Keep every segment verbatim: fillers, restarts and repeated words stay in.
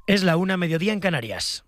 Es la una, mediodía en Canarias.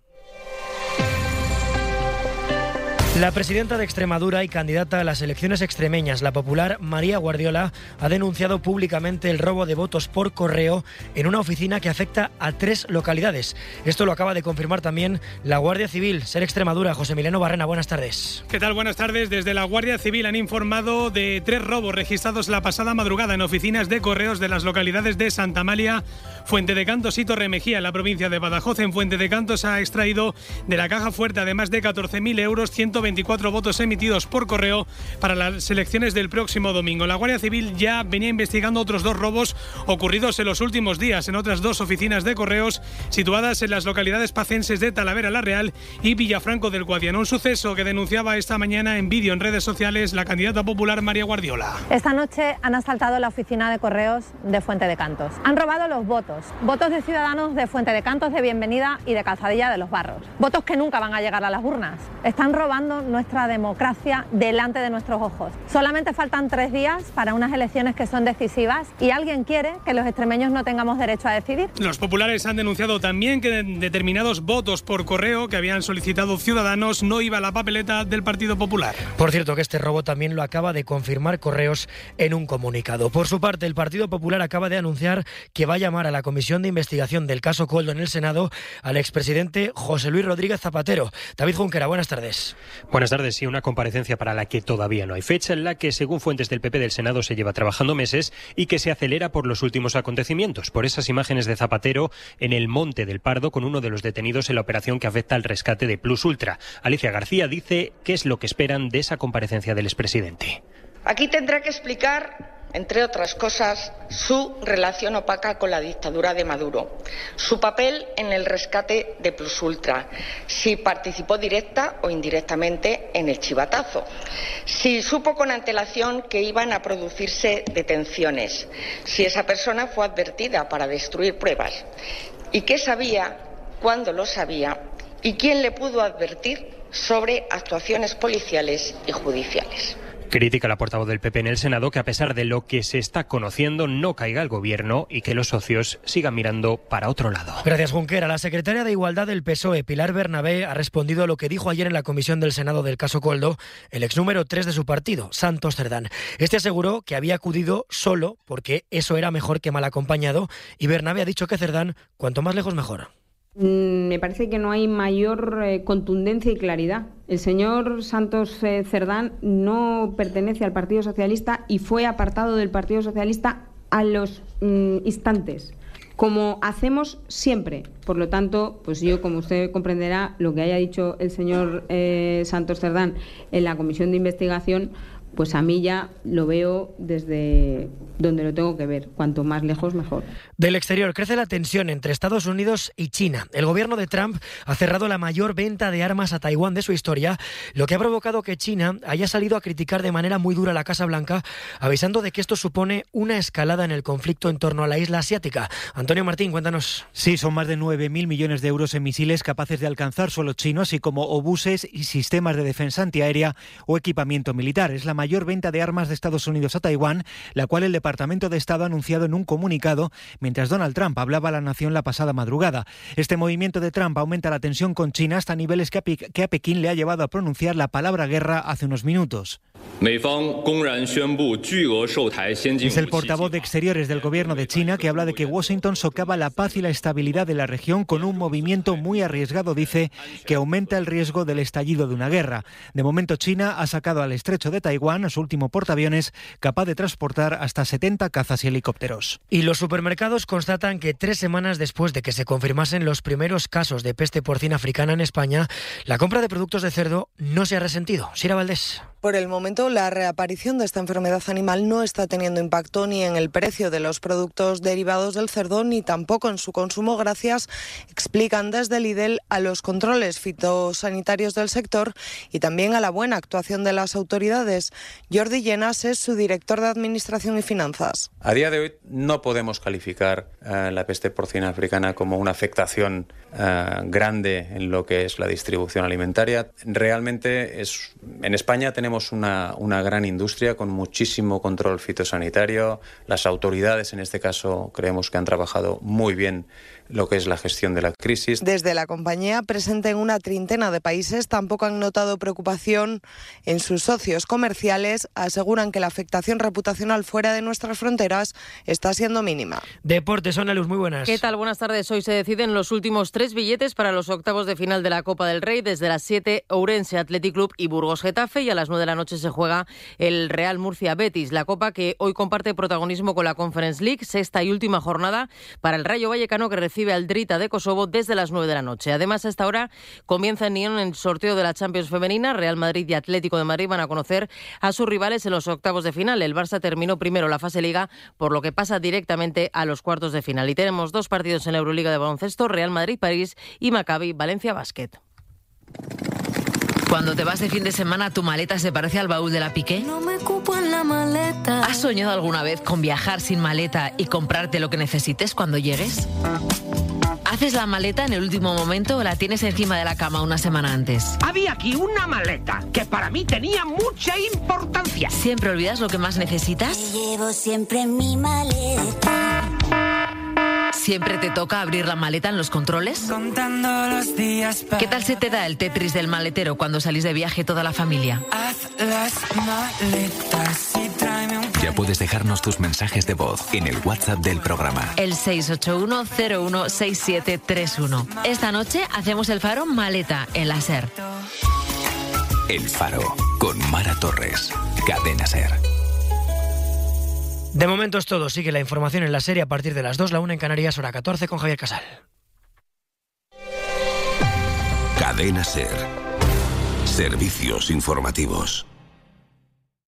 La presidenta de Extremadura y candidata a las elecciones extremeñas, la popular María Guardiola, ha denunciado públicamente el robo de votos por correo en una oficina que afecta a tres localidades. Esto lo acaba de confirmar también la Guardia Civil. Ser Extremadura, José Emiliano Barrena, buenas tardes. ¿Qué tal? Buenas tardes. Desde la Guardia Civil han informado de tres robos registrados la pasada madrugada en oficinas de correos de las localidades de Santa Amalia, Fuente de Cantos y Torremejía, en la provincia de Badajoz. En Fuente de Cantos ha extraído de la caja fuerte, además de catorce mil euros, ciento veinticuatro votos emitidos por correo para las elecciones del próximo domingo. La Guardia Civil ya venía investigando otros dos robos ocurridos en los últimos días en otras dos oficinas de correos situadas en las localidades pacenses de Talavera la Real y Villafranco del Guadiana. Un suceso que denunciaba esta mañana en vídeo en redes sociales la candidata popular María Guardiola. Esta noche han asaltado la oficina de correos de Fuente de Cantos. Han robado los votos, votos de ciudadanos de Fuente de Cantos, de Bienvenida y de Calzadilla de los Barros. Votos que nunca van a llegar a las urnas. Están robando nuestra democracia delante de nuestros ojos. Solamente faltan tres días para unas elecciones que son decisivas y alguien quiere que los extremeños no tengamos derecho a decidir. Los populares han denunciado también que determinados votos por correo que habían solicitado ciudadanos no iba a la papeleta del Partido Popular. Por cierto, que este robo también lo acaba de confirmar Correos en un comunicado. Por su parte, el Partido Popular acaba de anunciar que va a llamar a la comisión de investigación del caso Koldo en el Senado al expresidente José Luis Rodríguez Zapatero. David Junquera, buenas tardes. Buenas tardes. Sí, una comparecencia para la que todavía no hay fecha, en la que, según fuentes del P P del Senado, se lleva trabajando meses y que se acelera por los últimos acontecimientos, por esas imágenes de Zapatero en el Monte del Pardo con uno de los detenidos en la operación que afecta al rescate de Plus Ultra. Alicia García dice qué es lo que esperan de esa comparecencia del expresidente. Aquí tendrá que explicar, entre otras cosas, su relación opaca con la dictadura de Maduro, su papel en el rescate de Plus Ultra, si participó directa o indirectamente en el chivatazo, si supo con antelación que iban a producirse detenciones, si esa persona fue advertida para destruir pruebas, y qué sabía, cuándo lo sabía, y quién le pudo advertir sobre actuaciones policiales y judiciales. Critica la portavoz del P P en el Senado que, a pesar de lo que se está conociendo, no caiga el gobierno y que los socios sigan mirando para otro lado. Gracias, Junquera. La secretaria de Igualdad del P S O E, Pilar Bernabé, ha respondido a lo que dijo ayer en la comisión del Senado del caso Koldo el ex número tres de su partido, Santos Cerdán. Este aseguró que había acudido solo porque eso era mejor que mal acompañado, y Bernabé ha dicho que Cerdán, cuanto más lejos, mejor. Me parece que no hay mayor eh, contundencia y claridad. El señor Santos eh, Cerdán no pertenece al Partido Socialista y fue apartado del Partido Socialista a los mm, instantes, como hacemos siempre. Por lo tanto, pues yo, como usted comprenderá, lo que haya dicho el señor eh, Santos Cerdán en la comisión de investigación, pues a mí ya lo veo desde donde lo tengo que ver. Cuanto más lejos, mejor. Del exterior crece la tensión entre Estados Unidos y China. El gobierno de Trump ha cerrado la mayor venta de armas a Taiwán de su historia, lo que ha provocado que China haya salido a criticar de manera muy dura a la Casa Blanca, avisando de que esto supone una escalada en el conflicto en torno a la isla asiática. Antonio Martín, cuéntanos. Sí, son más de nueve mil millones de euros en misiles capaces de alcanzar suelo chino, así como obuses y sistemas de defensa antiaérea o equipamiento militar. Es la mayor venta de armas de Estados Unidos a Taiwán, la cual el Departamento de Estado ha anunciado en un comunicado mientras Donald Trump hablaba a la nación la pasada madrugada. Este movimiento de Trump aumenta la tensión con China hasta niveles que a, Pe- que a Pekín le ha llevado a pronunciar la palabra guerra hace unos minutos. Es el portavoz de Exteriores del gobierno de China que habla de que Washington socava la paz y la estabilidad de la región con un movimiento muy arriesgado, dice, que aumenta el riesgo del estallido de una guerra. De momento, China ha sacado al estrecho de Taiwán a su último portaaviones, capaz de transportar hasta setenta cazas y helicópteros. Y los supermercados constatan que tres semanas después de que se confirmasen los primeros casos de peste porcina africana en España, la compra de productos de cerdo no se ha resentido. Sira Valdés. Por el momento, la reaparición de esta enfermedad animal no está teniendo impacto ni en el precio de los productos derivados del cerdo, ni tampoco en su consumo, gracias, explican desde Lidl, a los controles fitosanitarios del sector y también a la buena actuación de las autoridades. Jordi Llenas es su director de Administración y Finanzas. A día de hoy no podemos calificar uh, la peste porcina africana como una afectación uh, grande en lo que es la distribución alimentaria. Realmente es, en España tenemos Una, una gran industria con muchísimo control fitosanitario. Las autoridades, en este caso, creemos que han trabajado muy bien lo que es la gestión de la crisis. Desde la compañía, presente en una treintena de países, tampoco han notado preocupación en sus socios comerciales. Aseguran que la afectación reputacional fuera de nuestras fronteras está siendo mínima. Deportes, Ana Luz, muy buenas. ¿Qué tal? Buenas tardes. Hoy se deciden los últimos tres billetes para los octavos de final de la Copa del Rey. Desde las siete, Ourense Athletic Club y Burgos Getafe, y a las nueve de la noche se juega el Real Murcia Betis. La Copa que hoy comparte protagonismo con la Conference League, sexta y última jornada para el Rayo Vallecano, que recibe al Drita de Kosovo desde las nueve de la noche. Además, a esta hora comienza en Nyon el sorteo de la Champions femenina. Real Madrid y Atlético de Madrid van a conocer a sus rivales en los octavos de final. El Barça terminó primero la fase Liga, por lo que pasa directamente a los cuartos de final. Y tenemos dos partidos en la Euroliga de baloncesto: Real Madrid-París y Maccabi Valencia Basket. Cuando te vas de fin de semana, ¿tu maleta se parece al baúl de la Piqué? No me cupo en la maleta. ¿Has soñado alguna vez con viajar sin maleta y comprarte lo que necesites cuando llegues? ¿Haces la maleta en el último momento o la tienes encima de la cama una semana antes? Había aquí una maleta que para mí tenía mucha importancia. ¿Siempre olvidas lo que más necesitas? Te llevo siempre en mi maleta. ¿Siempre te toca abrir la maleta en los controles? Contando los días para... ¿Qué tal se te da el Tetris del maletero cuando salís de viaje toda la familia? Haz las maletas y tráeme un... Ya puedes dejarnos tus mensajes de voz en el WhatsApp del programa. El seis ocho uno cero uno seis siete tres uno. Esta noche hacemos el Faro Maleta en la SER. El Faro, con Mara Torres. Cadena SER. De momento es todo. Sigue la información en la serie a partir de las dos, la una en Canarias, hora catorce, con Javier Casal. Cadena SER. Servicios informativos.